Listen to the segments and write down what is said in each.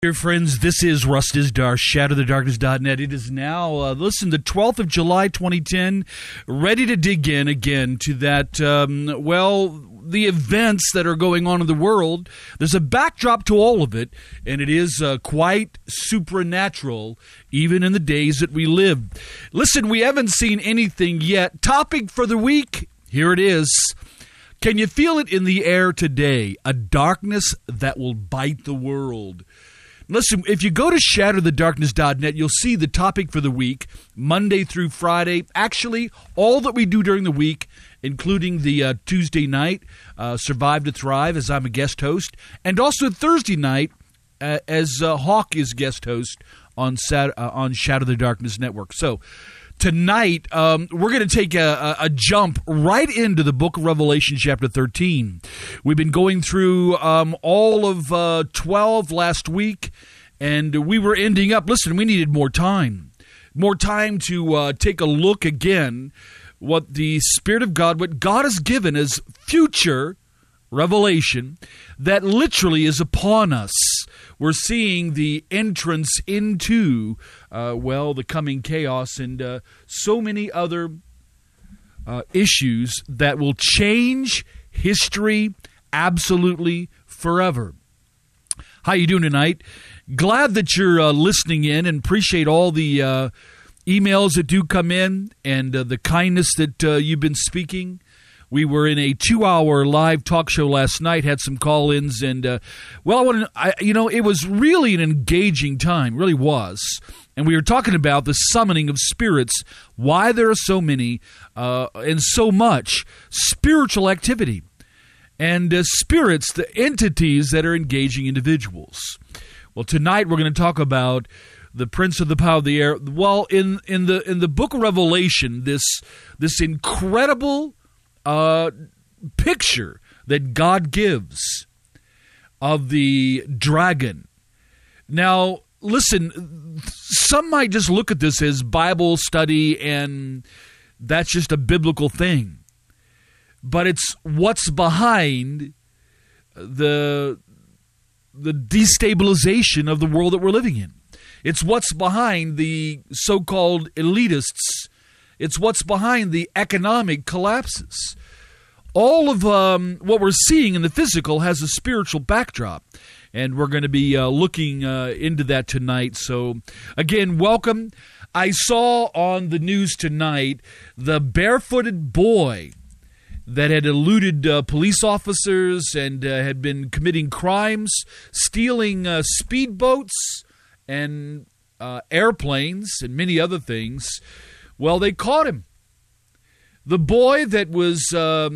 Dear friends, this is Russ Dizdar, ShatterTheDarkness.net. It is now, the 12th of July, 2010, ready to dig in again to that, the events that are going on in the world. There's a backdrop to all of it, and it is quite supernatural, even in the days that we live. Listen, we haven't seen anything yet. Topic for the week, here it is. Can you feel it in the air today? A darkness that will bite the world. Listen, if you go to ShatterTheDarkness.net, you'll see the topic for the week, Monday through Friday. Actually, all that we do during the week, including the Tuesday night, Survive to Thrive, as I'm a guest host, and also Thursday night, as Hawk is guest host on Shadow the Darkness Network. So, tonight, we're going to take a jump right into the book of Revelation, chapter 13. We've been going through all of 12 last week, and we were ending up, listen, we needed more time. More time to take a look again what the Spirit of God, what God has given as future revelation that literally is upon us. We're seeing the entrance into, the coming chaos and so many other issues that will change history absolutely forever. How you doing tonight? Glad that you're listening in and appreciate all the emails that do come in and the kindness that you've been speaking. We were in a 2-hour live talk show last night, had some call-ins, and, it was really an engaging time, really was. And we were talking about the summoning of spirits, why there are so many and so much spiritual activity. And spirits, the entities that are engaging individuals. Well, tonight we're going to talk about the prince of the power of the air. Well, in the book of Revelation, this incredible picture that God gives of the dragon. Now, listen, some might just look at this as Bible study and that's just a biblical thing. But it's what's behind the destabilization of the world that we're living in. It's what's behind the so-called elitists. It's what's behind the economic collapses. All of what we're seeing in the physical has a spiritual backdrop, and we're going to be looking into that tonight. So, again, welcome. I saw on the news tonight the barefooted boy that had eluded police officers and had been committing crimes, stealing speedboats and airplanes and many other things. Well, they caught him. The boy that was, out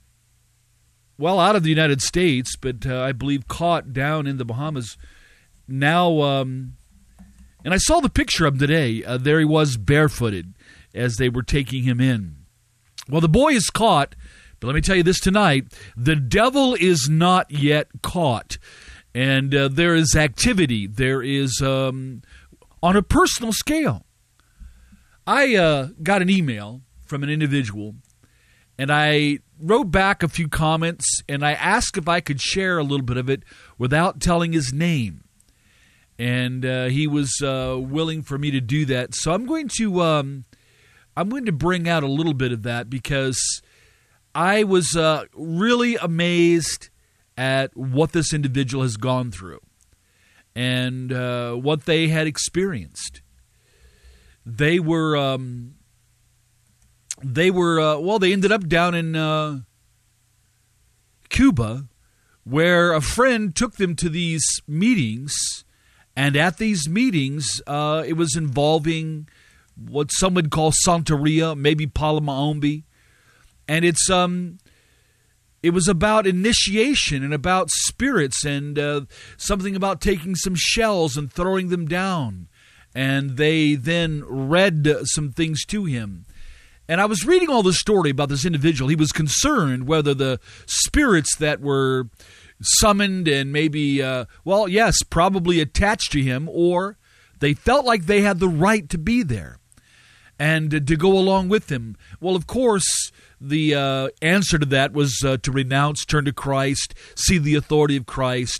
of the United States, but I believe caught down in the Bahamas, now, and I saw the picture of him today. There he was barefooted as they were taking him in. Well, the boy is caught, but let me tell you this tonight, the devil is not yet caught. And there is activity. There is, on a personal scale. I got an email from an individual, and I wrote back a few comments, and I asked if I could share a little bit of it without telling his name. And he was willing for me to do that. So I'm going to bring out a little bit of that because I was really amazed at what this individual has gone through and what they had experienced. They ended up down in Cuba, where a friend took them to these meetings, and at these meetings, it was involving what some would call Santeria, maybe Palamaombi, and it was about initiation and about spirits and something about taking some shells and throwing them down. And they then read some things to him. And I was reading all this story about this individual. He was concerned whether the spirits that were summoned and maybe, probably attached to him, or they felt like they had the right to be there and to go along with him. Well, of course, the answer to that was to renounce, turn to Christ, see the authority of Christ.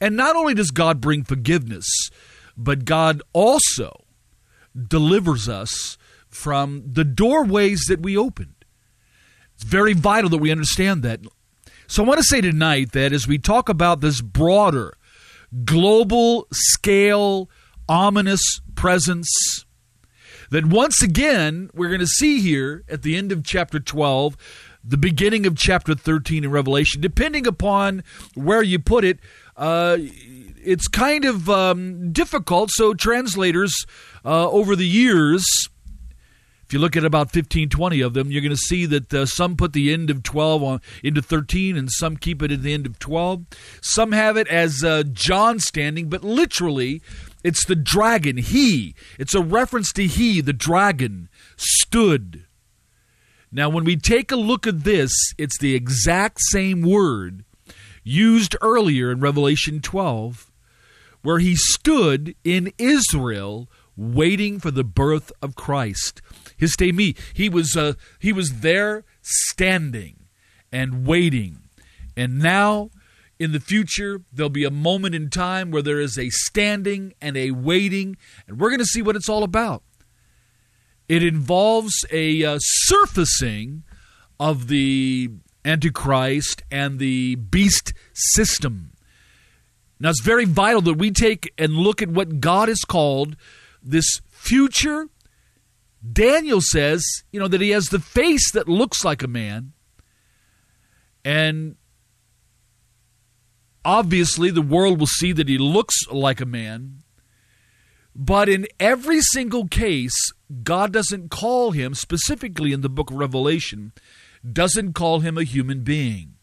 And not only does God bring forgiveness, but God also delivers us from the doorways that we opened. It's very vital that we understand that. So I want to say tonight that as we talk about this broader, global scale, ominous presence, that once again, we're going to see here at the end of chapter 12, the beginning of chapter 13 in Revelation, depending upon where you put it, it's kind of difficult. So translators over the years, if you look at about 15, 20 of them, you're going to see that some put the end of 12 into 13, and some keep it at the end of 12. Some have it as John standing, but literally, it's the dragon, he. It's a reference to he, the dragon, stood. Now, when we take a look at this, it's the exact same word used earlier in Revelation 12, where he stood in Israel waiting for the birth of Christ. Histemi, he was there standing and waiting. And now, in the future, there'll be a moment in time where there is a standing and a waiting, and we're going to see what it's all about. It involves a surfacing of the Antichrist and the beast system. Now, it's very vital that we take and look at what God has called this future. Daniel says, that he has the face that looks like a man, and obviously the world will see that he looks like a man. But in every single case, God doesn't call him, specifically in the book of Revelation, doesn't call him a human being.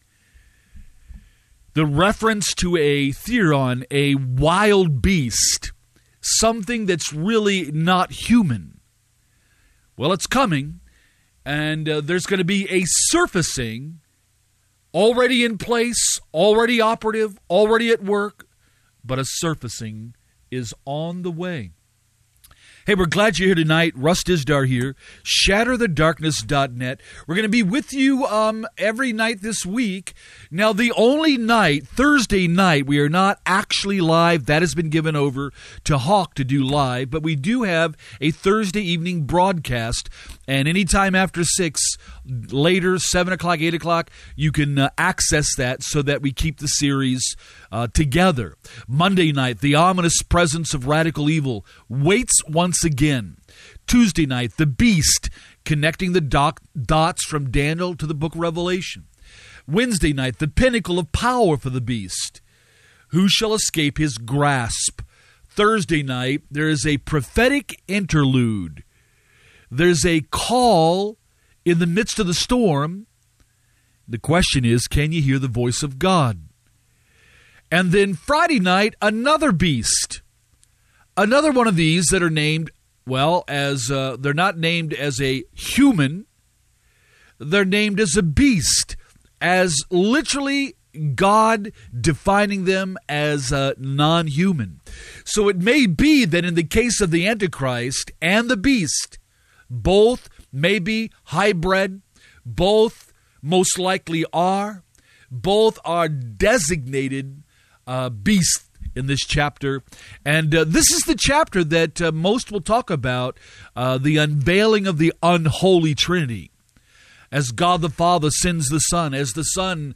The reference to a theron, a wild beast, something that's really not human. Well, it's coming, and there's going to be a surfacing already in place, already operative, already at work, but a surfacing is on the way. Hey, we're glad you're here tonight. Russ Dizdar here, shatterthedarkness.net. We're going to be with you every night this week. Now, the only night, Thursday night, we are not actually live. That has been given over to Hawk to do live, but we do have a Thursday evening broadcast, and anytime after 6, later, 7 o'clock, 8 o'clock, you can access that so that we keep the series together. Monday night, the ominous presence of radical evil waits once again. Tuesday night, the beast, connecting the dots from Daniel to the book of Revelation. Wednesday night, the pinnacle of power for the beast. Who shall escape his grasp? Thursday night, there is a prophetic interlude. There's a call in the midst of the storm. The question is, can you hear the voice of God? And then Friday night, another beast. Another one of these that are named, as they're not named as a human. They're named as a beast, as literally God defining them as non-human. So it may be that in the case of the Antichrist and the beast, both may be hybrid, both most likely are, both are designated beasts in this chapter. And this is the chapter that most will talk about, the unveiling of the unholy Trinity. As God the Father sends the Son, as the Son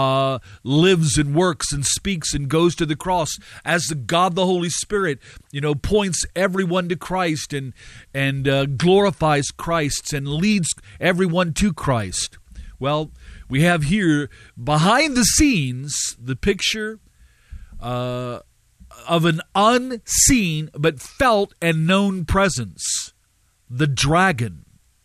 lives and works and speaks and goes to the cross, as the God the Holy Spirit, points everyone to Christ and glorifies Christ and leads everyone to Christ. Well, we have here behind the scenes the picture of an unseen but felt and known presence, the dragon.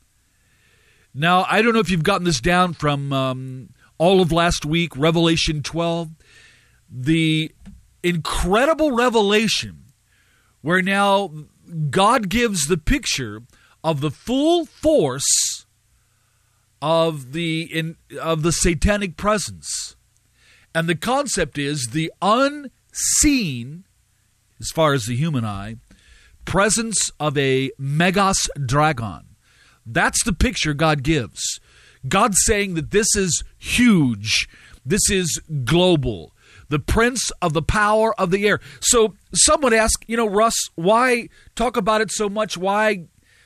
Now, I don't know if you've gotten this down from all of last week, Revelation 12, the incredible revelation where now God gives the picture of the full force of the satanic presence. And the concept is the unseen, as far as the human eye, presence of a megas dragon. That's the picture God gives. God's saying that this is huge. This is global. the prince of the power of the air. So some would ask, Russ, why talk about it so much? Why,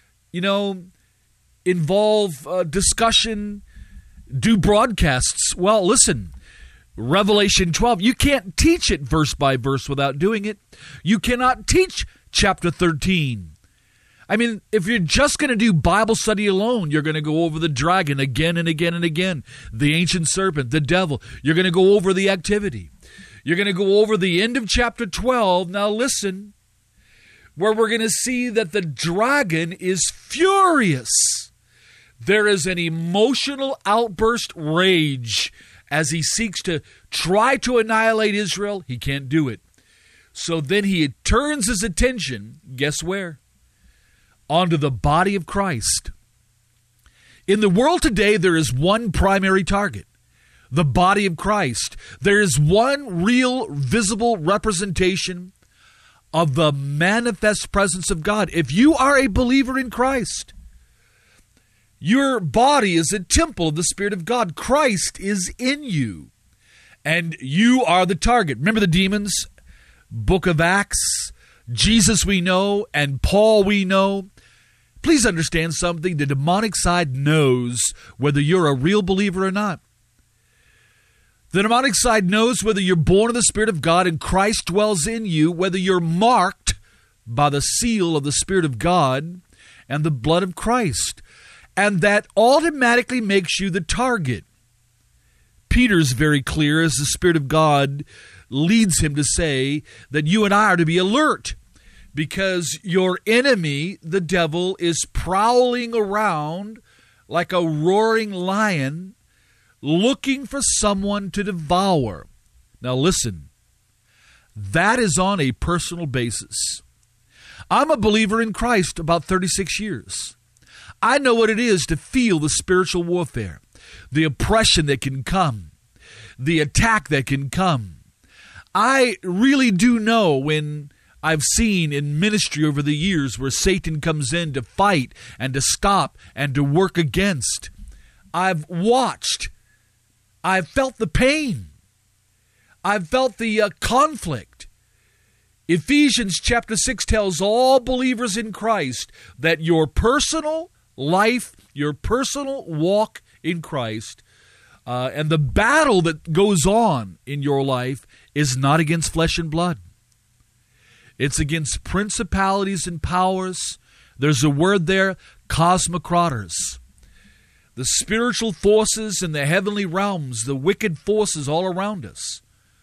involve discussion, do broadcasts? Well, listen, Revelation 12, you can't teach it verse by verse without doing it. You cannot teach chapter 13. I mean, if you're just going to do Bible study alone, you're going to go over the dragon again and again and again, the ancient serpent, the devil. You're going to go over the activity. You're going to go over the end of chapter 12. Now listen, where we're going to see that the dragon is furious. There is an emotional outburst rage as he seeks to try to annihilate Israel. He can't do it. So then he turns his attention, guess where? Onto the body of Christ. In the world today, there is one primary target, the body of Christ. There is one real, visible representation of the manifest presence of God. If you are a believer in Christ, your body is a temple of the Spirit of God. Christ is in you, and you are the target. Remember the demons? Book of Acts, Jesus we know, and Paul we know. Please understand something. The demonic side knows whether you're a real believer or not. The demonic side knows whether you're born of the Spirit of God and Christ dwells in you, whether you're marked by the seal of the Spirit of God and the blood of Christ. And that automatically makes you the target. Peter's very clear as the Spirit of God leads him to say that you and I are to be alert, because your enemy, the devil, is prowling around like a roaring lion looking for someone to devour. Now listen, that is on a personal basis. I'm a believer in Christ about 36 years. I know what it is to feel the spiritual warfare, the oppression that can come, the attack that can come. I really do know when I've seen in ministry over the years where Satan comes in to fight and to stop and to work against. I've watched. I've felt the pain. I've felt the conflict. Ephesians chapter 6 tells all believers in Christ that your personal life, your personal walk in Christ, and the battle that goes on in your life is not against flesh and blood. It's against principalities and powers. There's a word there, cosmocrators. The spiritual forces in the heavenly realms, the wicked forces all around us.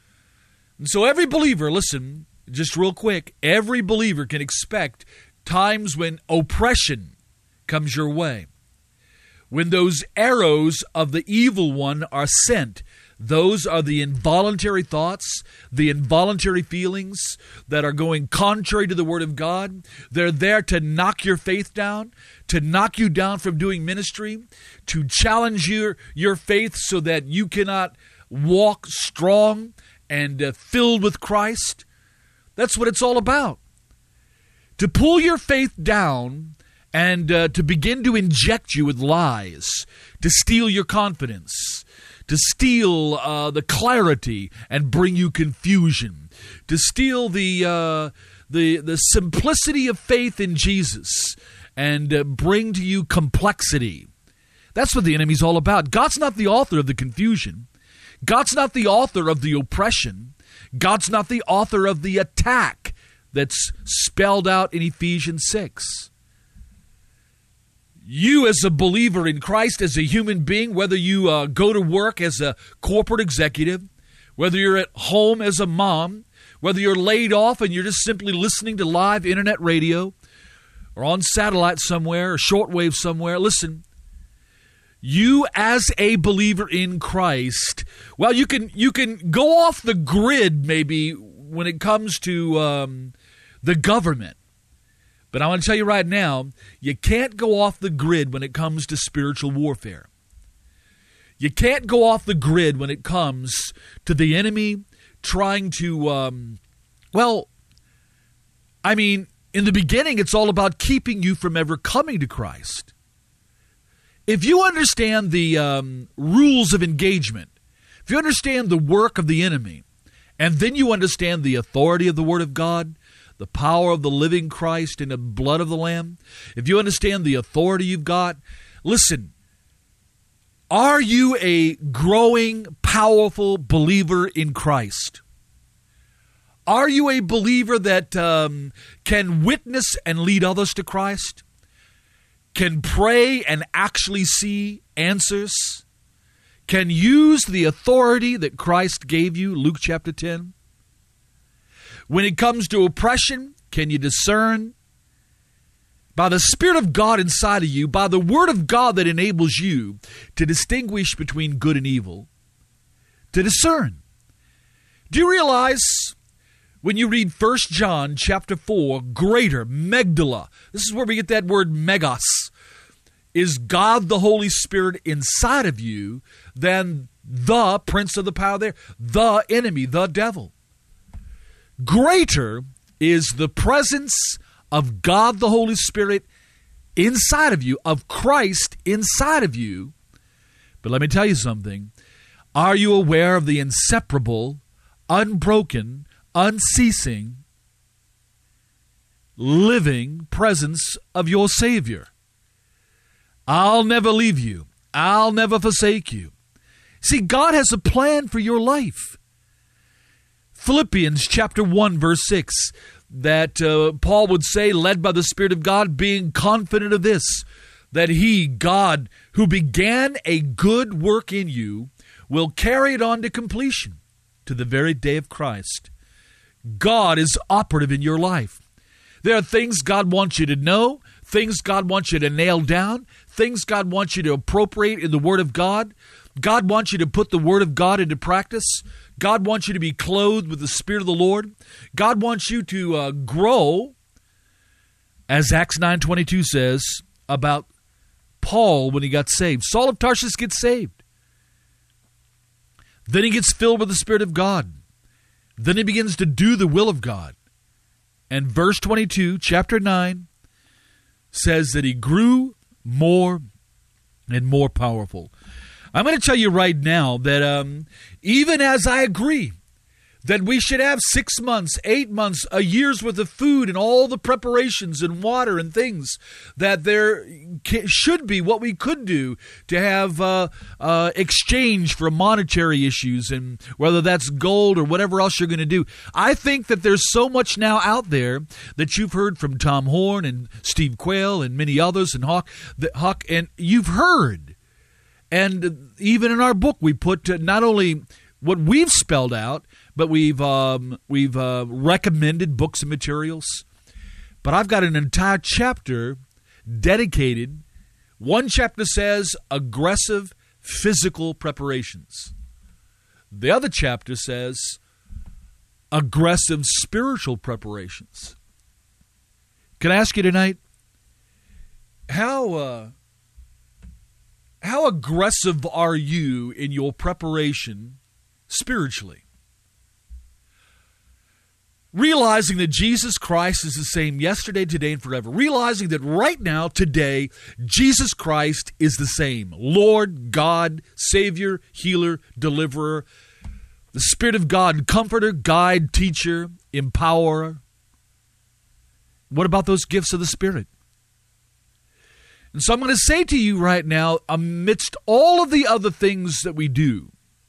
And so every believer, listen, just real quick, every believer can expect times when oppression comes your way. When those arrows of the evil one are sent, those are the involuntary thoughts, the involuntary feelings that are going contrary to the Word of God. They're there to knock your faith down, to knock you down from doing ministry, to challenge your faith so that you cannot walk strong and filled with Christ. That's what it's all about. To pull your faith down and to begin to inject you with lies, to steal your confidence, to steal the clarity and bring you confusion, to steal the simplicity of faith in Jesus and bring to you complexity. That's what the enemy's all about. God's not the author of the confusion. God's not the author of the oppression. God's not the author of the attack that's spelled out in Ephesians 6. You as a believer in Christ, as a human being, whether you go to work as a corporate executive, whether you're at home as a mom, whether you're laid off and you're just simply listening to live internet radio or on satellite somewhere or shortwave somewhere, listen, you as a believer in Christ, well, you can go off the grid maybe when it comes to the government. But I want to tell you right now, you can't go off the grid when it comes to spiritual warfare. You can't go off the grid when it comes to the enemy trying to, in the beginning, it's all about keeping you from ever coming to Christ. If you understand the rules of engagement, if you understand the work of the enemy, and then you understand the authority of the Word of God, the power of the living Christ and the blood of the Lamb, if you understand the authority you've got, listen, are you a growing, powerful believer in Christ? Are you a believer that can witness and lead others to Christ? Can pray and actually see answers? Can use the authority that Christ gave you, Luke chapter 10? When it comes to oppression, can you discern by the Spirit of God inside of you, by the Word of God that enables you to distinguish between good and evil, to discern? Do you realize when you read 1 John chapter 4, greater, Magdala, this is where we get that word megas, is God the Holy Spirit inside of you than the prince of the power there, the enemy, the devil. Greater is the presence of God the Holy Spirit inside of you, of Christ inside of you. But let me tell you something. Are you aware of the inseparable, unbroken, unceasing, living presence of your Savior? I'll never leave you. I'll never forsake you. See, God has a plan for your life. Philippians chapter 1, verse 6, that Paul would say, led by the Spirit of God, being confident of this, that He, God, who began a good work in you, will carry it on to completion to the very day of Christ. God is operative in your life. There are things God wants you to know, things God wants you to nail down, things God wants you to appropriate in the Word of God. God wants you to put the Word of God into practice. God wants you to be clothed with the Spirit of the Lord. God wants you to grow, as Acts 9:22 says about Paul when he got saved. Saul of Tarsus gets saved. Then he gets filled with the Spirit of God. Then he begins to do the will of God. And verse 22, chapter 9, says that he grew more and more powerful. I'm going to tell you right now that even as I agree that we should have 6 months, 8 months, a year's worth of food and all the preparations and water and things, that there should be what we could do to have exchange for monetary issues, and whether that's gold or whatever else you're going to do. I think that there's so much now out there that you've heard from Tom Horn and Steve Quayle and many others and Huck, and you've heard. And even in our book, we put not only what we've spelled out, but we've recommended books and materials. But I've got an entire chapter dedicated. One chapter says aggressive physical preparations. The other chapter says aggressive spiritual preparations. Can I ask you tonight, how aggressive are you in your preparation spiritually? Realizing that Jesus Christ is the same yesterday, today, and forever. Realizing that right now, today, Jesus Christ is the same. Lord, God, Savior, Healer, Deliverer, the Spirit of God, Comforter, Guide, Teacher, Empowerer. What about those gifts of the Spirit? And so I'm going to say to you right now, amidst all of the other things that we do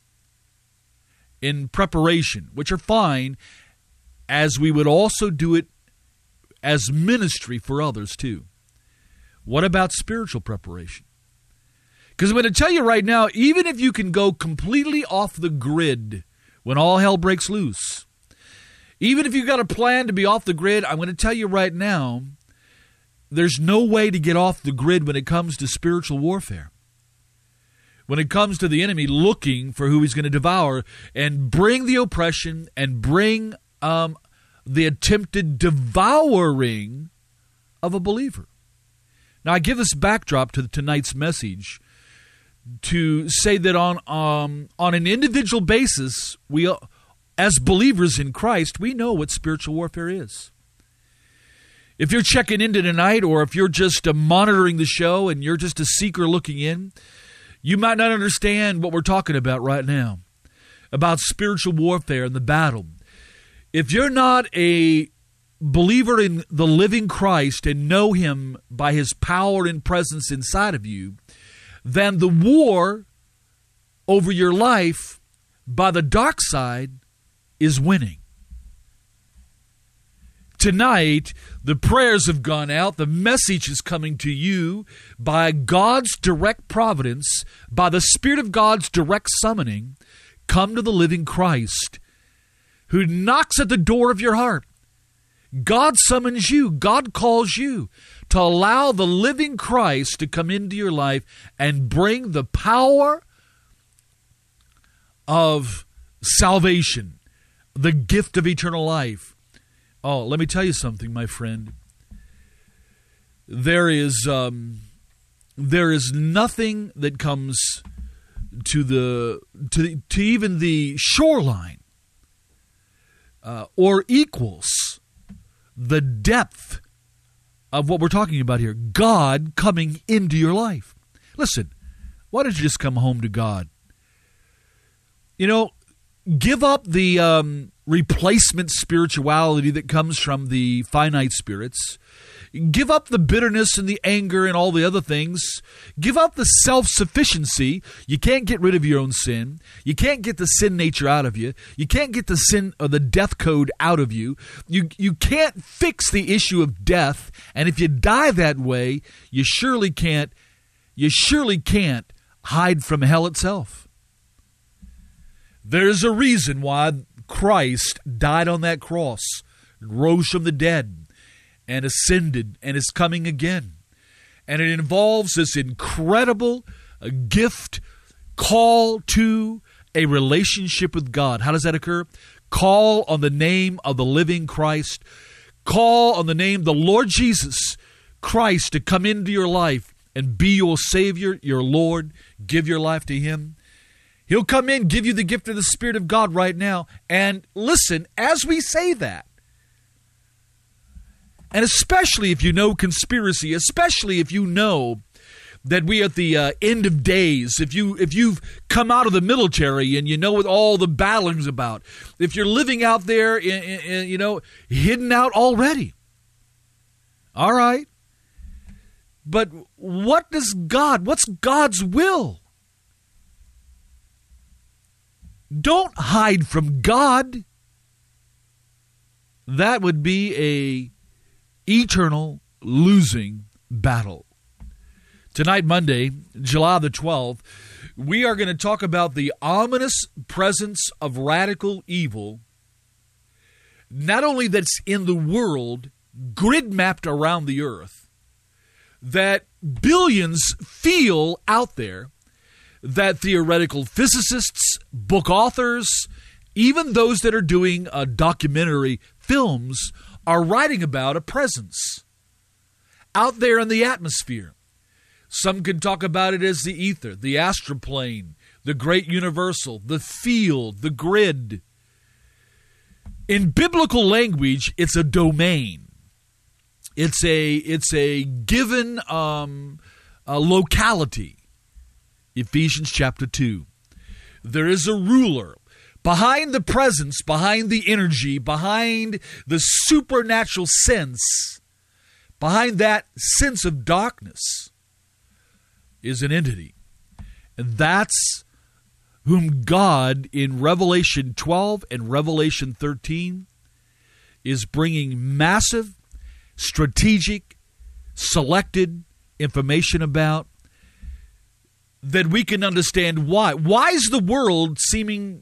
in preparation, which are fine, as we would also do it as ministry for others too. What about spiritual preparation? Because I'm going to tell you right now, even if you can go completely off the grid when all hell breaks loose, even if you've got a plan to be off the grid, I'm going to tell you right now, there's no way to get off the grid when it comes to spiritual warfare. When it comes to the enemy looking for who he's going to devour and bring the oppression and bring the attempted devouring of a believer. Now, I give this backdrop to tonight's message to say that on an individual basis, we, as believers in Christ, we know what spiritual warfare is. If you're checking in tonight, or if you're just monitoring the show and you're just a seeker looking in, you might not understand what we're talking about right now. about spiritual warfare and the battle. If you're not a believer in the living Christ and know him by his power and presence inside of you, then the war over your life by the dark side is winning. Tonight, the prayers have gone out. The message is coming to you by God's direct providence, by the Spirit of God's direct summoning. Come to the living Christ who knocks at the door of your heart. God summons you. God calls you to allow the living Christ to come into your life and bring the power of salvation, the gift of eternal life. Oh, let me tell you something, my friend. There is nothing that comes to even the shoreline or equals the depth of what we're talking about here. God coming into your life. Listen, why don't you just come home to God? You know, give up the replacement spirituality that comes from the finite spirits. Give up the bitterness and the anger and all the other things. Give up the self-sufficiency. You can't get rid of your own sin. You can't get the sin nature out of you. You can't get the sin or the death code out of you. You can't fix the issue of death. And if you die that way, you surely can't hide from hell itself. There's a reason why Christ died on that cross, rose from the dead, and ascended, and is coming again. And it involves this incredible gift, call to a relationship with God. How does that occur? Call on the name of the living Christ. Call on the name of the Lord Jesus Christ to come into your life and be your Savior, your Lord. Give your life to Him. He'll come in, give you the gift of the Spirit of God right now. And listen, as we say that, and especially if you know conspiracy, especially if you know that we at the end of days, if you've come out of the military and you know what all the battling's about, if you're living out there, hidden out already, all right. But what's God's will? Don't hide from God. That would be a eternal losing battle. Tonight, Monday, July the 12th, we are going to talk about the ominous presence of radical evil, not only that's in the world, grid mapped around the earth, that billions feel out there, that theoretical physicists, book authors, even those that are doing documentary films are writing about a presence out there in the atmosphere. Some can talk about it as the ether, the astral plane, the great universal, the field, the grid. In biblical language, it's a domain. It's a given locality. Ephesians chapter 2. There is a ruler behind the presence, behind the energy, behind the supernatural sense, behind that sense of darkness is an entity. And that's whom God in Revelation 12 and Revelation 13 is bringing massive, strategic, selected information about, that we can understand why. Why is the world seemingly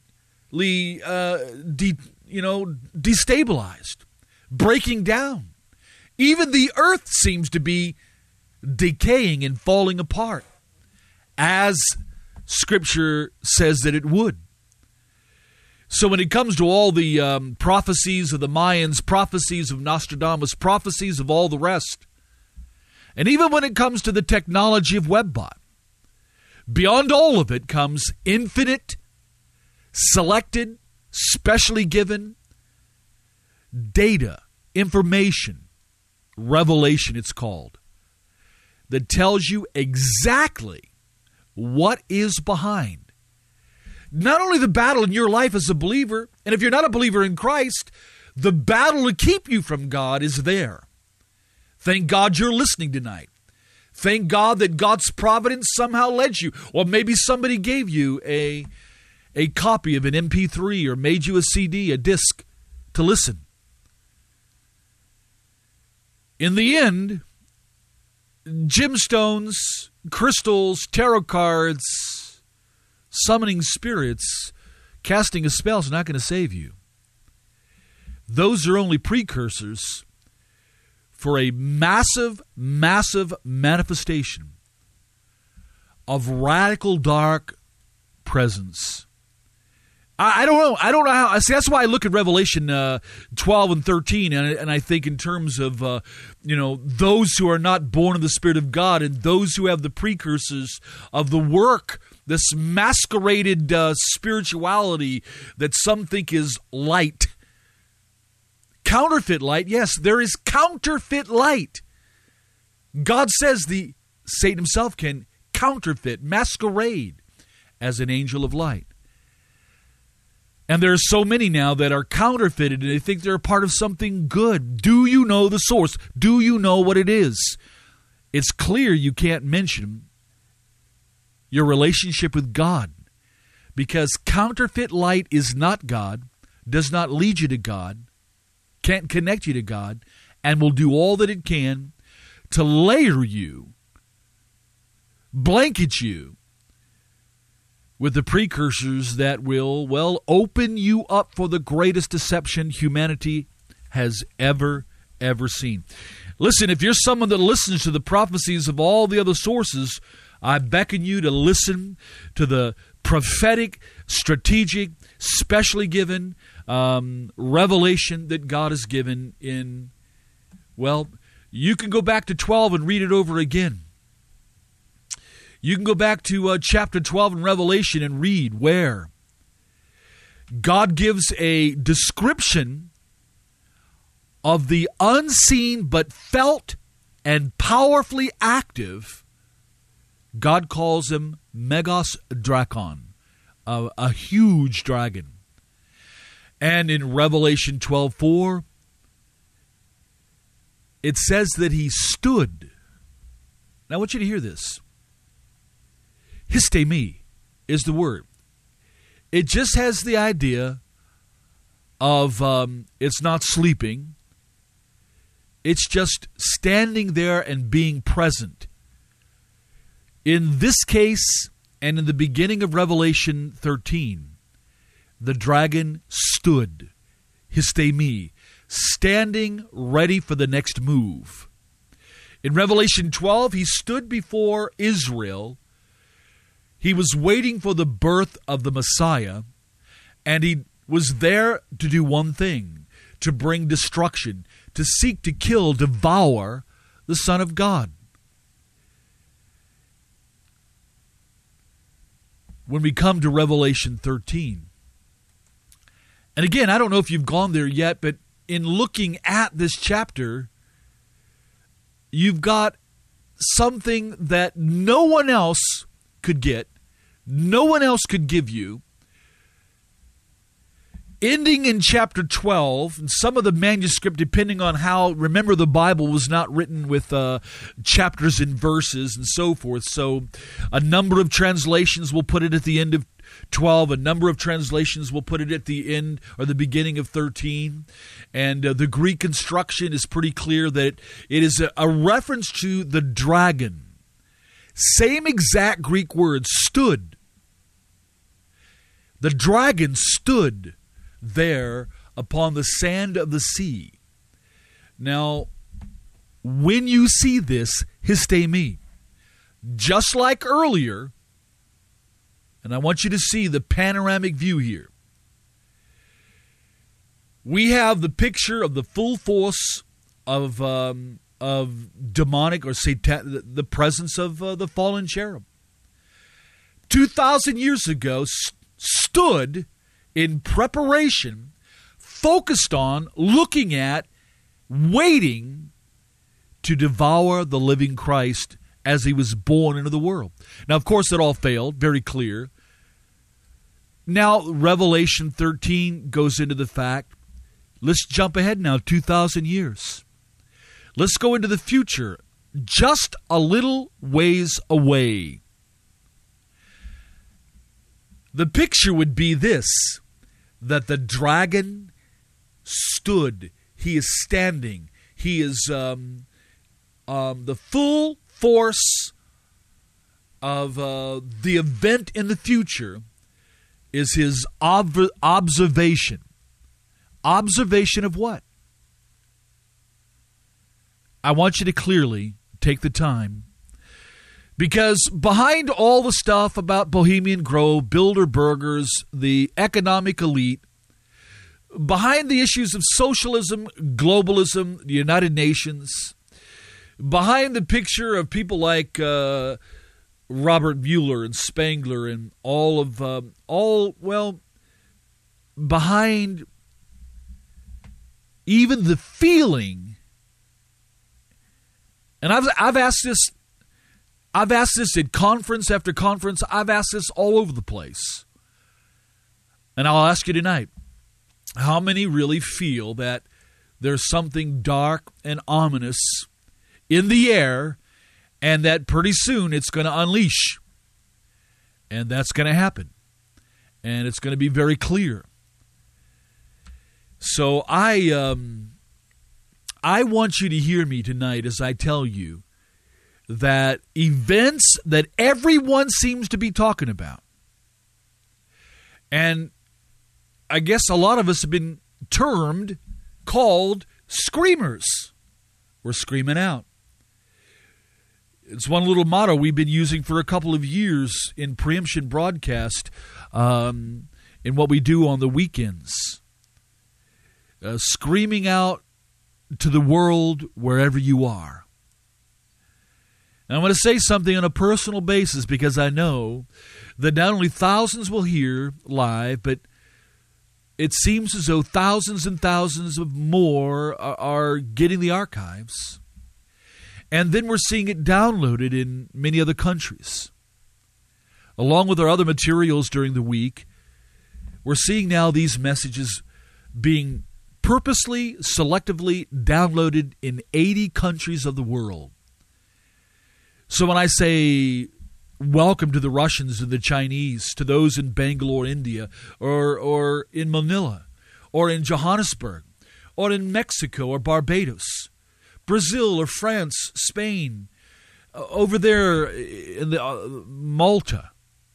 destabilized, breaking down? Even the earth seems to be decaying and falling apart, as Scripture says that it would. So when it comes to all the prophecies of the Mayans, prophecies of Nostradamus, prophecies of all the rest, and even when it comes to the technology of WebBot, beyond all of it comes infinite, selected, specially given data, information, revelation it's called, that tells you exactly what is behind. not only the battle in your life as a believer, and if you're not a believer in Christ, the battle to keep you from God is there. Thank God you're listening tonight. Thank God that God's providence somehow led you. Or maybe somebody gave you a copy of an MP3 or made you a CD, a disc to listen. In the end, gemstones, crystals, tarot cards, summoning spirits, casting a spell is not going to save you. Those are only precursors for a massive, massive manifestation of radical dark presence. I don't know. I don't know how. See, that's why I look at Revelation 12 and 13, and I think in terms of those who are not born of the Spirit of God and those who have the precursors of the work, this masqueraded spirituality that some think is light. Counterfeit light, yes, there is counterfeit light. God says Satan himself can counterfeit, masquerade as an angel of light. And there are so many now that are counterfeited and they think they're a part of something good. Do you know the source? Do you know what it is? It's clear you can't mention your relationship with God because counterfeit light is not God, does not lead you to God, can't connect you to God, and will do all that it can to layer you, blanket you with the precursors that will, open you up for the greatest deception humanity has ever seen. Listen, if you're someone that listens to the prophecies of all the other sources, I beckon you to listen to the prophetic, strategic, specially given revelation that God has given in, you can go back to 12 and read it over again. You can go back to chapter 12 in Revelation and read where God gives a description of the unseen but felt and powerfully active. God calls him Megas Drakon, a huge dragon. And in Revelation 12:4, it says that he stood. Now I want you to hear this. Histemi is the word. It just has the idea of it's not sleeping. It's just standing there and being present. In this case, and in the beginning of Revelation 13, the dragon stood, histemi, standing ready for the next move. In Revelation 12, he stood before Israel. He was waiting for the birth of the Messiah, and he was there to do one thing, to bring destruction, to seek to kill, devour the Son of God. When we come to Revelation 13, and again, I don't know if you've gone there yet, but in looking at this chapter, you've got something that no one else could get, no one else could give you. Ending in chapter 12, and some of the manuscript, depending on how, remember the Bible was not written with chapters and verses and so forth, so a number of translations will put it at the end of 12, a number of translations will put it at the end or the beginning of 13, and the Greek construction is pretty clear that it is a reference to the dragon. Same exact Greek word, stood. The dragon stood there upon the sand of the sea. Now, when you see this, histemi, just like earlier, and I want you to see the panoramic view here, we have the picture of the full force of demonic or the presence of the fallen cherub. 2,000 years ago, stood in preparation, focused on, looking at, waiting to devour the living Christ as he was born into the world. Now, of course, it all failed, very clear. Now, Revelation 13 goes into the fact, let's jump ahead now 2,000 years. Let's go into the future, just a little ways away. The picture would be this, that the dragon stood. He is standing. He is the full force of the event in the future is his observation. Observation of what? I want you to clearly take the time, because behind all the stuff about Bohemian Grove, Bilderbergers, the economic elite, behind the issues of socialism, globalism, the United Nations, behind the picture of people like Robert Mueller and Spangler and behind even the feeling, and I've asked this at conference after conference, I've asked this all over the place, and I'll ask you tonight, how many really feel that there's something dark and ominous in the air, and that pretty soon it's going to unleash? And that's going to happen. And it's going to be very clear. So I want you to hear me tonight as I tell you that events that everyone seems to be talking about, and I guess a lot of us have been called screamers. We're screaming out. It's one little motto we've been using for a couple of years in Preemption Broadcast in what we do on the weekends. Screaming out to the world wherever you are. And I'm going to say something on a personal basis, because I know that not only thousands will hear live, but it seems as though thousands and thousands of more are getting the archives. And then we're seeing it downloaded in many other countries. Along with our other materials during the week, we're seeing now these messages being purposely, selectively downloaded in 80 countries of the world. So when I say welcome to the Russians and the Chinese, to those in Bangalore, India, or in Manila, or in Johannesburg, or in Mexico or Barbados, Brazil or France, Spain, over there in Malta,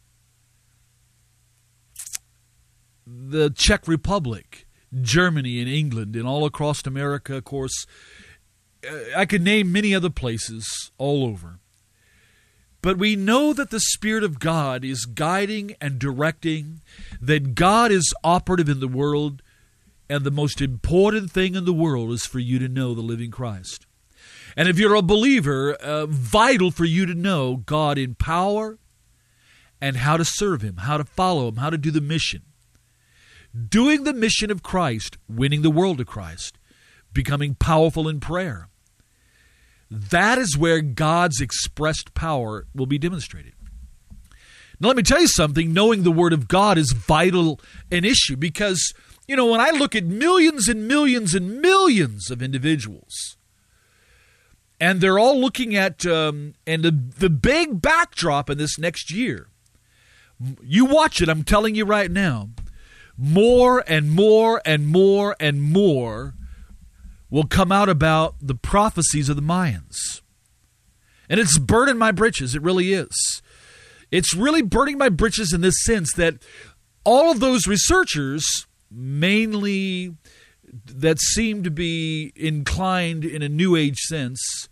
the Czech Republic, Germany and England, and all across America, of course. I could name many other places all over. But we know that the Spirit of God is guiding and directing, that God is operative in the world, and the most important thing in the world is for you to know the living Christ. And if you're a believer, vital for you to know God in power and how to serve Him, how to follow Him, how to do the mission. Doing the mission of Christ, winning the world to Christ, becoming powerful in prayer. That is where God's expressed power will be demonstrated. Now, let me tell you something. Knowing the Word of God is vital an issue, because, when I look at millions and millions and millions of individuals, and they're all looking at and the big backdrop in this next year, you watch it, I'm telling you right now, more and more and more and more will come out about the prophecies of the Mayans. And it's burning my britches. It really is. It's really burning my britches in this sense that all of those researchers, mainly that seem to be inclined in a New Age sense,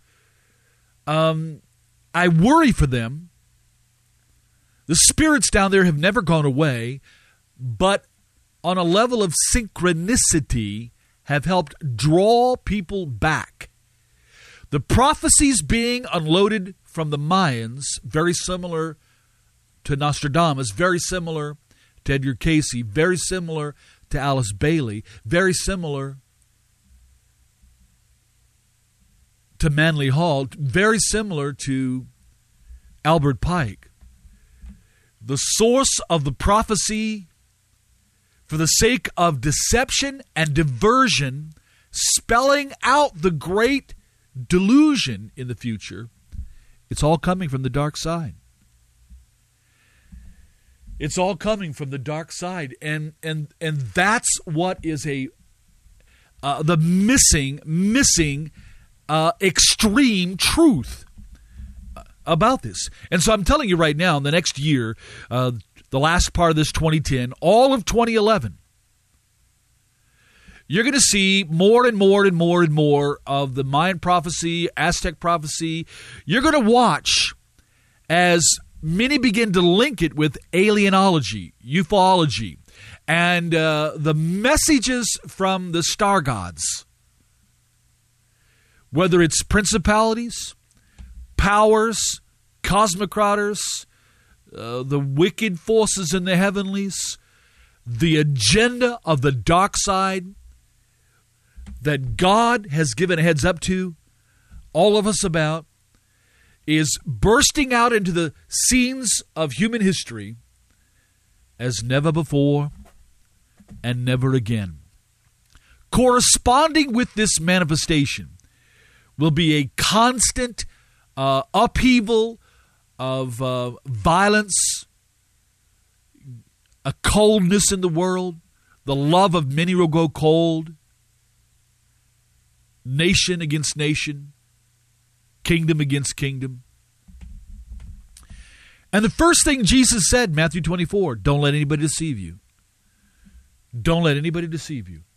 I worry for them. The spirits down there have never gone away, but on a level of synchronicity have helped draw people back. The prophecies being unloaded from the Mayans, very similar to Nostradamus, very similar to Edgar Cayce, very similar to Alice Bailey, very similar to Manly Hall, very similar to Albert Pike. The source of the prophecy for the sake of deception and diversion, spelling out the great delusion in the future. It's all coming from the dark side. It's all coming from the dark side, and that's what is the missing extreme truth about this. And so I'm telling you right now, in the next year, the last part of this 2010, all of 2011, you're going to see more and more and more and more of the Mayan prophecy, Aztec prophecy. You're going to watch as many begin to link it with alienology, ufology, and the messages from the star gods. Whether it's principalities, powers, cosmocrators, the wicked forces in the heavenlies, the agenda of the dark side that God has given a heads up to all of us about, is bursting out into the scenes of human history as never before and never again. Corresponding with this manifestation will be a constant upheaval of violence, a coldness in the world. The love of many will go cold. Nation against nation. Kingdom against kingdom. And the first thing Jesus said, Matthew 24, don't let anybody deceive you. Don't let anybody deceive you.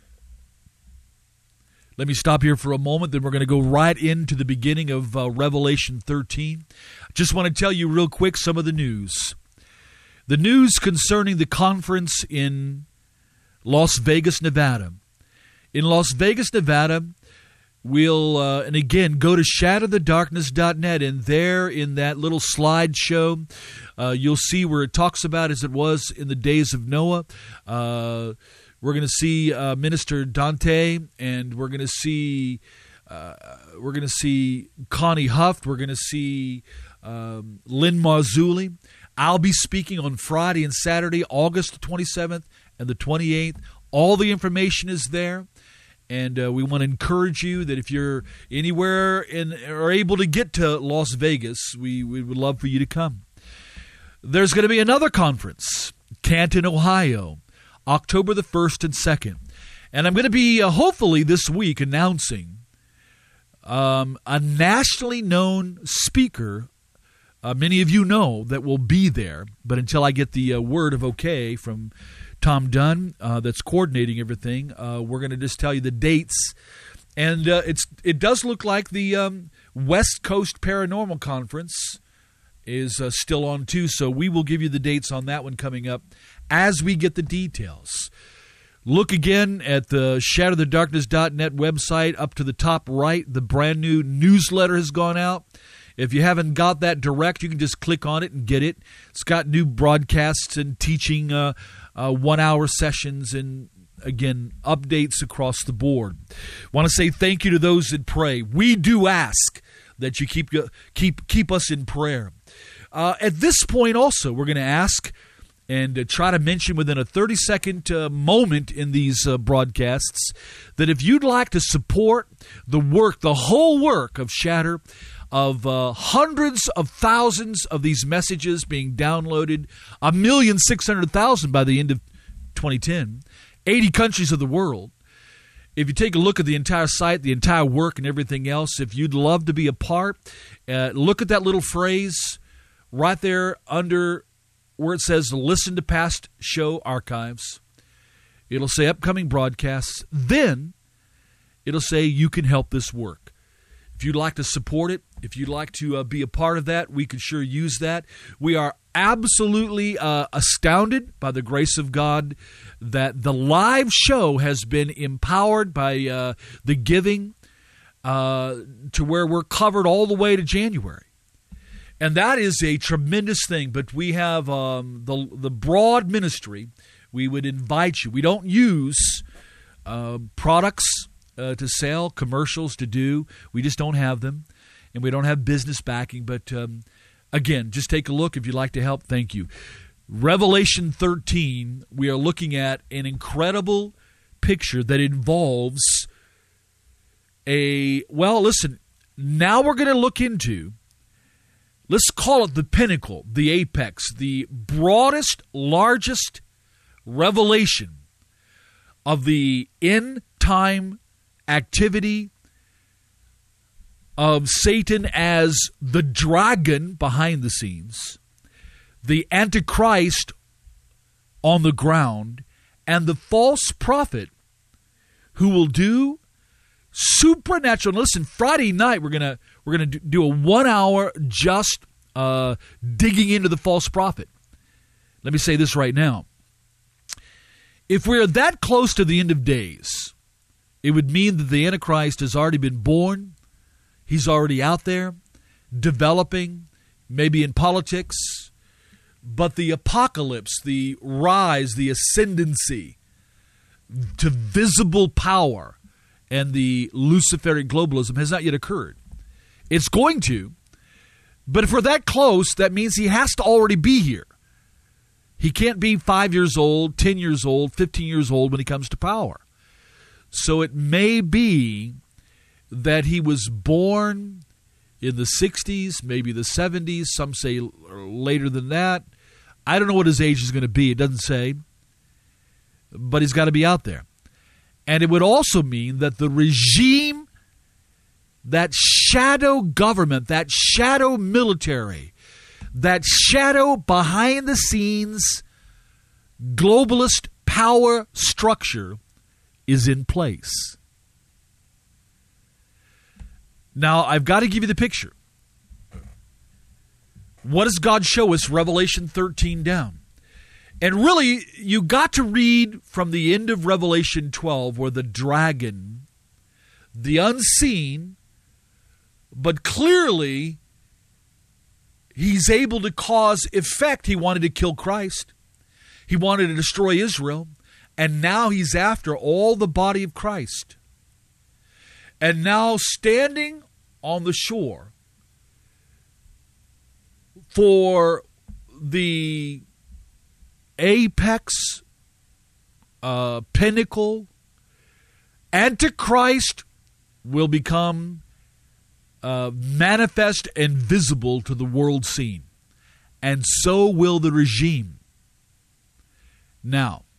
Let me stop here for a moment, then we're going to go right into the beginning of Revelation 13. I just want to tell you real quick some of the news. The news concerning the conference in Las Vegas, Nevada. In Las Vegas, Nevada, we'll, and again, go to shatterthedarkness.net, and there in that little slideshow, you'll see where it talks about as it was in the days of Noah. We're going to see Minister Dante, and we're going to see Connie Huff. We're going to see Lynn Marzulli. I'll be speaking on Friday and Saturday, August 27th and the 28th. All the information is there. And we want to encourage you that if you're anywhere or able to get to Las Vegas, we would love for you to come. There's going to be another conference, Canton, Ohio, October the 1st and 2nd. And I'm going to be, hopefully this week, announcing a nationally known speaker. Many of you know that will be there. But until I get the word of okay from Tom Dunn, that's coordinating everything, we're going to just tell you the dates. And it does look like the West Coast Paranormal Conference is still on too, so we will give you the dates on that one coming up as we get the details. Look again at the shatterthedarkness.net website. Up to the top right, the brand new newsletter has gone out. If you haven't got that direct, you can just click on it and get it. It's got new broadcasts and teaching 1-hour sessions and, again, updates across the board. Want to say thank you to those that pray. We do ask that you keep us in prayer. At this point also, we're going to ask and try to mention within a 30-second moment in these broadcasts that if you'd like to support the work, the whole work of Shatter, of hundreds of thousands of these messages being downloaded, 1,600,000 by the end of 2010, 80 countries of the world. If you take a look at the entire site, the entire work and everything else, if you'd love to be a part, look at that little phrase right there under where it says listen to past show archives. It'll say upcoming broadcasts. Then it'll say you can help this work. If you'd like to support it, if you'd like to be a part of that, we could sure use that. We are absolutely astounded by the grace of God that the live show has been empowered by the giving to where we're covered all the way to January. And that is a tremendous thing. But we have the broad ministry. We would invite you. We don't use products to sell, commercials to do. We just don't have them. And we don't have business backing. But again, just take a look. If you'd like to help, thank you. Revelation 13, we are looking at an incredible picture that involves now we're going to look into, let's call it the pinnacle, the apex, the broadest, largest revelation of the end-time activity of Satan as the dragon behind the scenes, the Antichrist on the ground, and the false prophet who will do supernatural. Listen, Friday night we're gonna do a 1 hour just digging into the false prophet. Let me say this right now. If we're that close to the end of days, it would mean that the Antichrist has already been born. He's already out there, developing, maybe in politics. But the apocalypse, the rise, the ascendancy to visible power and the Luciferic globalism has not yet occurred. It's going to, but if we're that close, that means he has to already be here. He can't be 5 years old, 10 years old, 15 years old when he comes to power. So it may be that he was born in the 60s, maybe the 70s. Some say later than that. I don't know what his age is going to be. It doesn't say. But he's got to be out there. And it would also mean that the regime, that shadow government, that shadow military, that shadow behind the scenes globalist power structure is in place. Now, I've got to give you the picture. What does God show us? Revelation 13 down. And really, you got to read from the end of Revelation 12 where the dragon, the unseen, but clearly he's able to cause effect. He wanted to kill Christ. He wanted to destroy Israel. And now he's after all the body of Christ. And now standing on the shore for the apex, pinnacle, Antichrist will become manifest and visible to the world scene. And so will the regime. Now,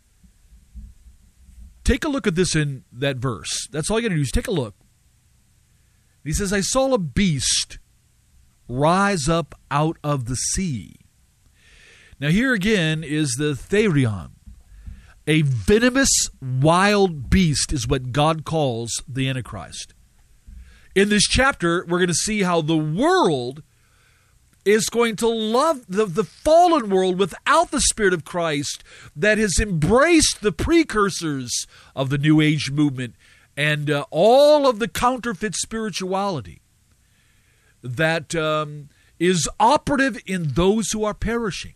take a look at this in that verse. That's all you got to do is take a look. He says, I saw a beast rise up out of the sea. Now here again is the Therion. A venomous wild beast is what God calls the Antichrist. In this chapter, we're going to see how the world is going to love the fallen world without the Spirit of Christ that has embraced the precursors of the New Age movement and all of the counterfeit spirituality that is operative in those who are perishing.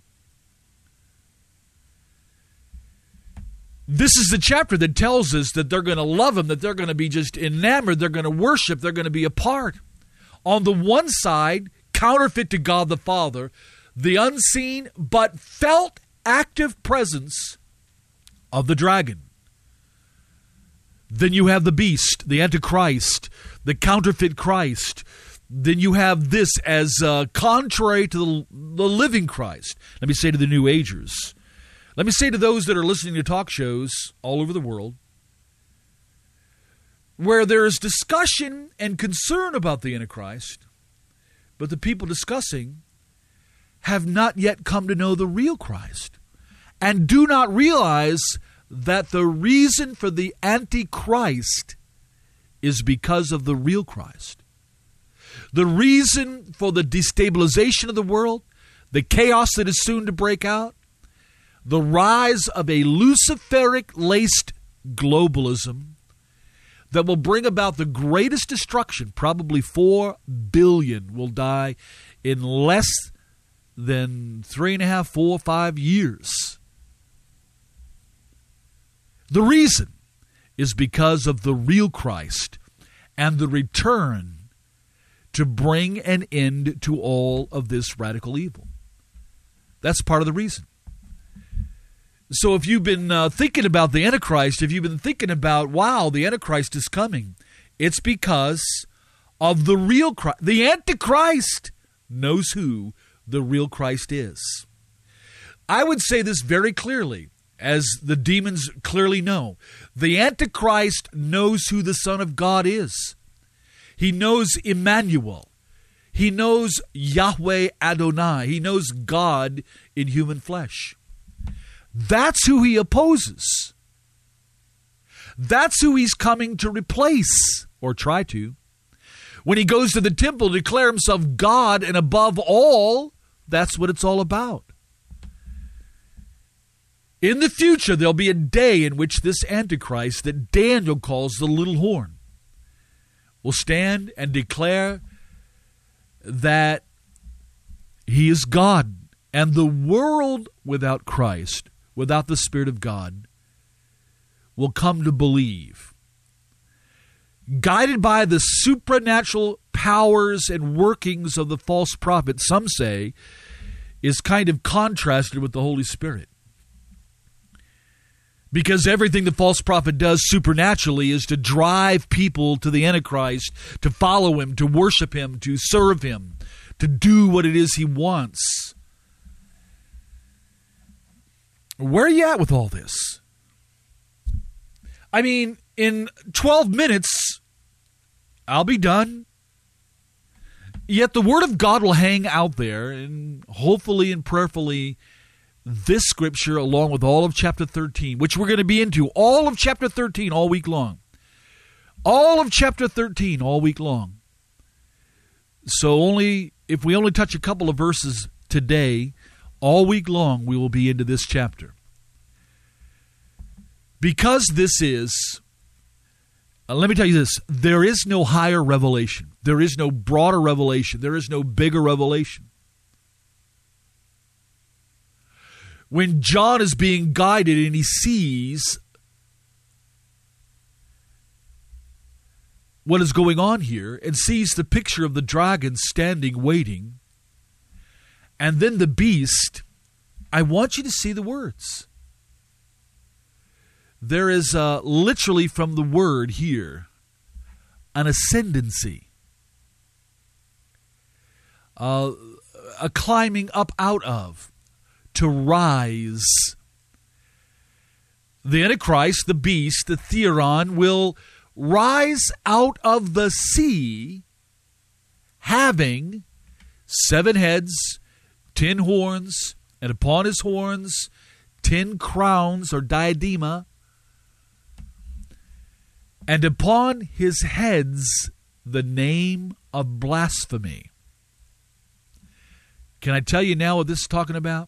This is the chapter that tells us that they're going to love him, that they're going to be just enamored, they're going to worship, they're going to be a part. On the one side, counterfeit to God the Father, the unseen but felt active presence of the dragon. Then you have the beast, the Antichrist, the counterfeit Christ. Then you have this as contrary to the living Christ. Let me say to the New Agers, let me say to those that are listening to talk shows all over the world, where there is discussion and concern about the Antichrist, but the people discussing have not yet come to know the real Christ and do not realize that the reason for the Antichrist is because of the real Christ. The reason for the destabilization of the world, the chaos that is soon to break out, the rise of a Luciferic-laced globalism that will bring about the greatest destruction. Probably 4 billion will die in less than 3.5, 4, 5 years. The reason is because of the real Christ and the return to bring an end to all of this radical evil. That's part of the reason. So if you've been thinking about the Antichrist, if you've been thinking about, wow, the Antichrist is coming, it's because of the real Christ. The Antichrist knows who the real Christ is. I would say this very clearly, as the demons clearly know. The Antichrist knows who the Son of God is. He knows Emmanuel. He knows Yahweh Adonai. He knows God in human flesh. That's who he opposes. That's who he's coming to replace, or try to. When he goes to the temple to declare himself God and above all, that's what it's all about. In the future, there'll be a day in which this Antichrist that Daniel calls the little horn will stand and declare that he is God, and the world without Christ, without the Spirit of God, will come to believe. Guided by the supernatural powers and workings of the false prophet, some say, is kind of contrasted with the Holy Spirit. Because everything the false prophet does supernaturally is to drive people to the Antichrist, to follow him, to worship him, to serve him, to do what it is he wants. Where are you at with all this? I mean, in 12 minutes, I'll be done. Yet the Word of God will hang out there, and hopefully and prayerfully, this scripture, along with all of chapter 13, which we're going to be into, all of chapter 13 all week long. All of chapter 13 all week long. So if we only touch a couple of verses today, all week long we will be into this chapter. Because this is, let me tell you this, there is no higher revelation. There is no broader revelation. There is no bigger revelation. When John is being guided and he sees what is going on here and sees the picture of the dragon standing waiting, and then the beast, I want you to see the words. There is literally from the word here an ascendancy, a climbing up out of, to rise. The Antichrist, the beast, the Theron, will rise out of the sea, having 7 heads, 10 horns, and upon his horns 10 crowns or diadema, and upon his heads the name of blasphemy. Can I tell you now what this is talking about?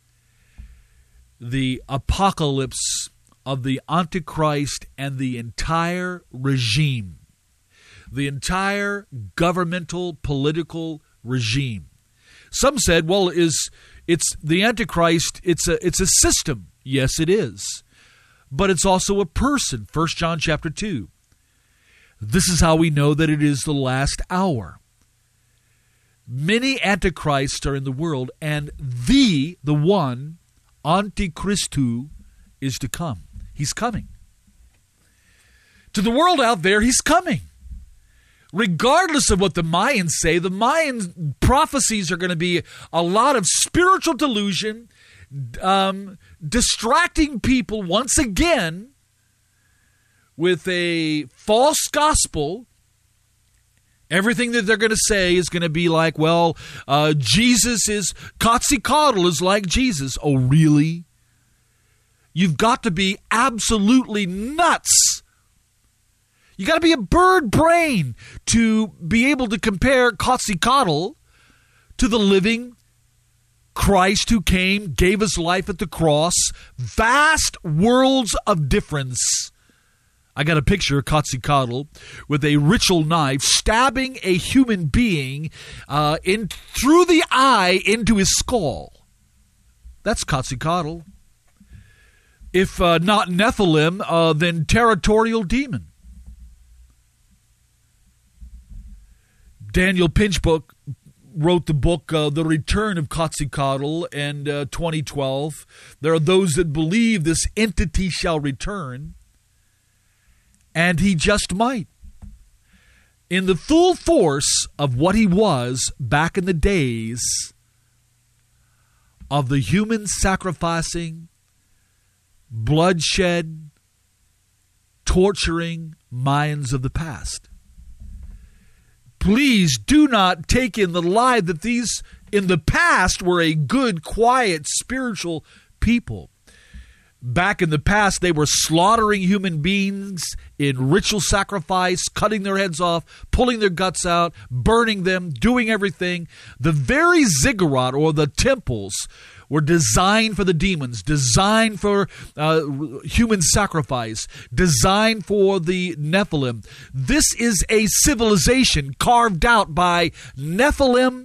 The apocalypse of the Antichrist and the entire regime, the entire governmental, political regime. Some said, well, it's the Antichrist, it's a system. Yes, it is. But it's also a person, 1 John chapter 2. This is how we know that it is the last hour. Many antichrists are in the world, and the one, Antichristou, is to come. He's coming. To the world out there, he's coming. Regardless of what the Mayans say, the Mayan prophecies are going to be a lot of spiritual delusion, distracting people once again with a false gospel. Everything that they're going to say is going to be like, well, Jesus is, Quetzalcoatl is like Jesus. Oh, really? You've got to be absolutely nuts. You got to be a bird brain to be able to compare Quetzalcoatl to the living Christ who came, gave his life at the cross. Vast worlds of difference. I got a picture of Quetzalcoatl with a ritual knife stabbing a human being through the eye into his skull. That's Quetzalcoatl. If not Nephilim, then territorial demon. Daniel Pinchbeck wrote the book The Return of Quetzalcoatl in 2012. There are those that believe this entity shall return, and he just might. In the full force of what he was back in the days of the human sacrificing, bloodshed, torturing Mayans of the past. Please do not take in the lie that these in the past were a good, quiet, spiritual people. Back in the past, they were slaughtering human beings in ritual sacrifice, cutting their heads off, pulling their guts out, burning them, doing everything. The very ziggurat, or the temples, were designed for the demons, designed for human sacrifice, designed for the Nephilim. This is a civilization carved out by Nephilim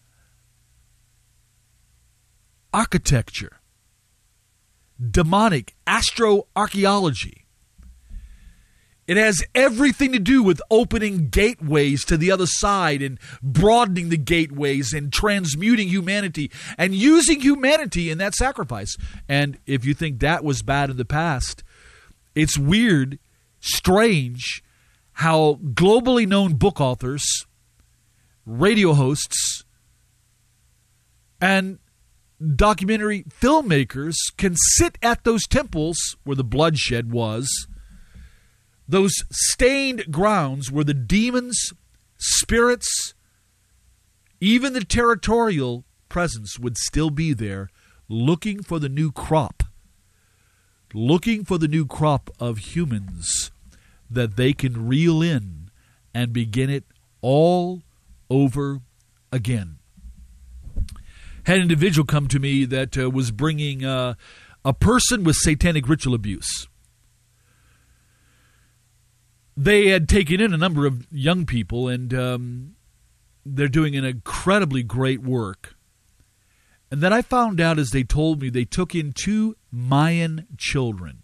architecture, demonic astroarchaeology. It has everything to do with opening gateways to the other side and broadening the gateways and transmuting humanity and using humanity in that sacrifice. And if you think that was bad in the past, it's weird, strange, how globally known book authors, radio hosts, and documentary filmmakers can sit at those temples where the bloodshed was, those stained grounds where the demons, spirits, even the territorial presence would still be there, looking for the new crop of humans that they can reel in and begin it all over again. Had an individual come to me that was bringing a person with satanic ritual abuse. They had taken in a number of young people, and they're doing an incredibly great work. And then I found out, as they told me, they took in 2 Mayan children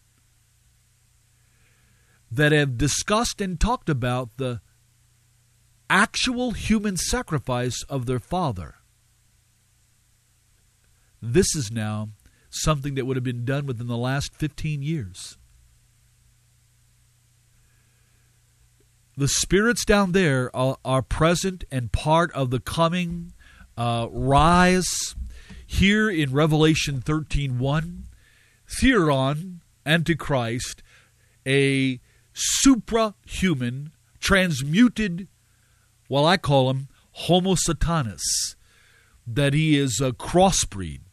that have discussed and talked about the actual human sacrifice of their father. This is now something that would have been done within the last 15 years. The spirits down there are present and part of the coming rise. Here in Revelation 13:1, Theron, Antichrist, a suprahuman, transmuted, well, I call him Homo Satanas, that he is a crossbreed.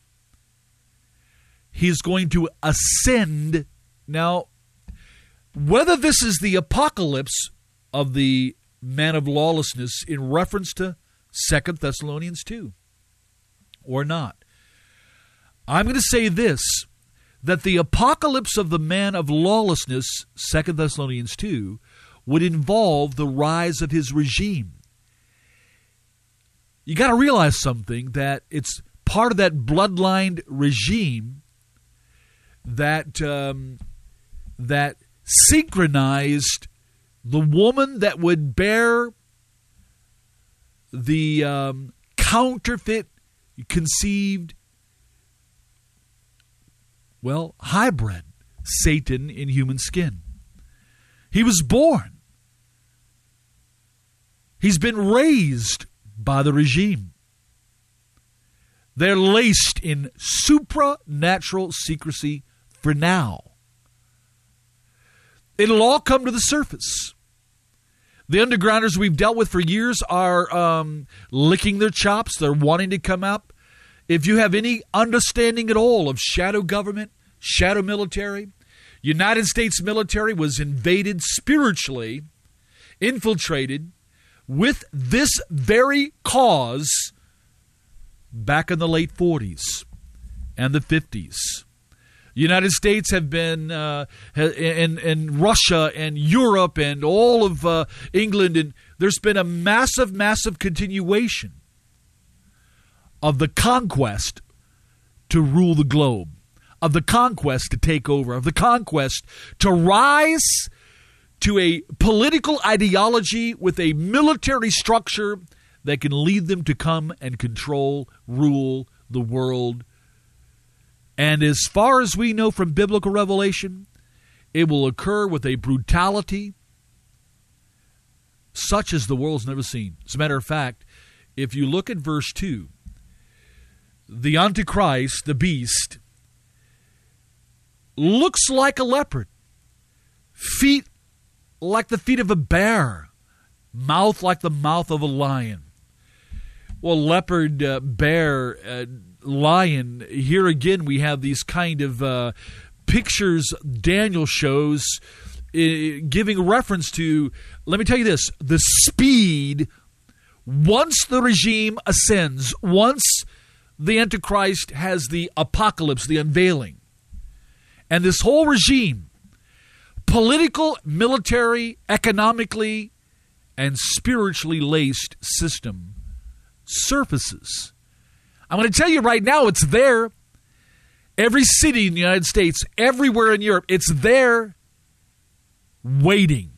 He is going to ascend. Now, whether this is the apocalypse of the man of lawlessness in reference to 2 Thessalonians 2 or not, I'm going to say this, that the apocalypse of the man of lawlessness, 2 Thessalonians 2, would involve the rise of his regime. You got to realize something, that it's part of that bloodline regime that that synchronized the woman that would bear the counterfeit conceived, well, hybrid Satan in human skin. He was born. He's been raised by the regime. They're laced in supernatural secrecy for now. It'll all come to the surface. The undergrounders we've dealt with for years are licking their chops. They're wanting to come up. If you have any understanding at all of shadow government, shadow military, United States military was invaded spiritually, infiltrated with this very cause back in the late 40s and the 50s. United States have been in Russia and Europe and all of England, and there's been a massive, massive continuation of the conquest to rule the globe, of the conquest to take over, of the conquest to rise to a political ideology with a military structure that can lead them to come and control, rule the world. And as far as we know from biblical revelation, it will occur with a brutality such as the world's never seen. As a matter of fact, if you look at verse 2, the Antichrist, the beast, looks like a leopard, feet like the feet of a bear, mouth like the mouth of a lion. Well, leopard, bear, lion, here again we have these kind of pictures Daniel shows giving reference to, let me tell you this, the speed once the regime ascends, once the Antichrist has the apocalypse, the unveiling. And this whole regime, political, military, economically, and spiritually laced system surfaces. I'm going to tell you right now, it's there. Every city in the United States, everywhere in Europe, it's there waiting.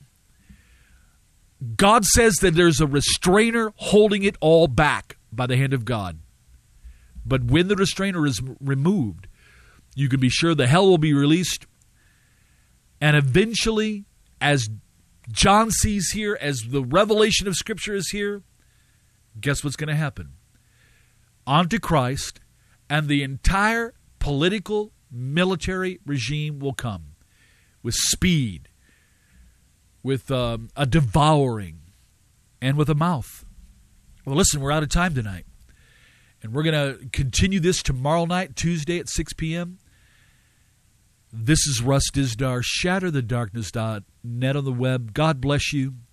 God says that there's a restrainer holding it all back by the hand of God. But when the restrainer is removed, you can be sure the hell will be released. And eventually, as John sees here, as the revelation of Scripture is here, guess what's going to happen? Antichrist and the entire political, military regime will come with speed, with a devouring, and with a mouth. Well, listen, we're out of time tonight. And we're going to continue this tomorrow night, Tuesday at 6 p.m. This is Russ Dizdar, shatterthedarkness.net on the web. God bless you.